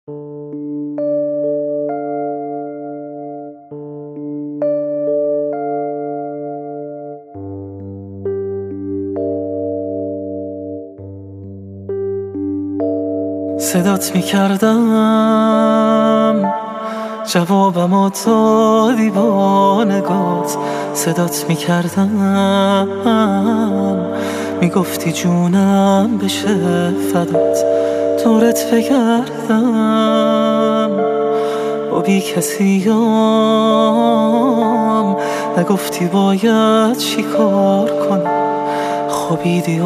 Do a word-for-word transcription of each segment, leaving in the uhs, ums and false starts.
صدات میکردم جوابمو دادی با نگات، صدات میکردم میگفتی جونم بشه فدات، دورت بگردم با بی کسیم، نگفتی باید چی کار کنم، خوابیدی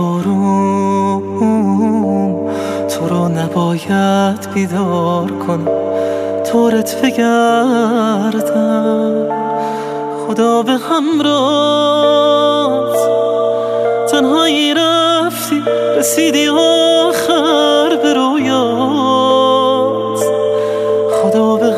آروم تو رو نباید بیدار کنم، دورت بگردم خدا به همراهت، تنهایی رفتی رسیدی آخر به رویات، خدا به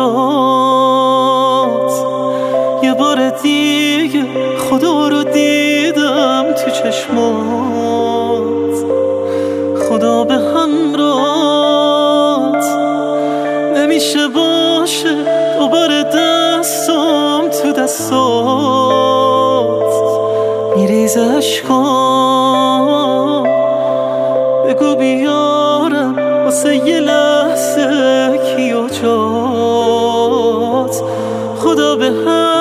همراهت، یه بار دیگه خدا رو دیدم تو چشمات، خدا به همراهت، نمیشه باشه دوباره دستم تو دستات، میریزه اشکام بگو بیارم واسه یه لحظه کی و جات، خدا به هم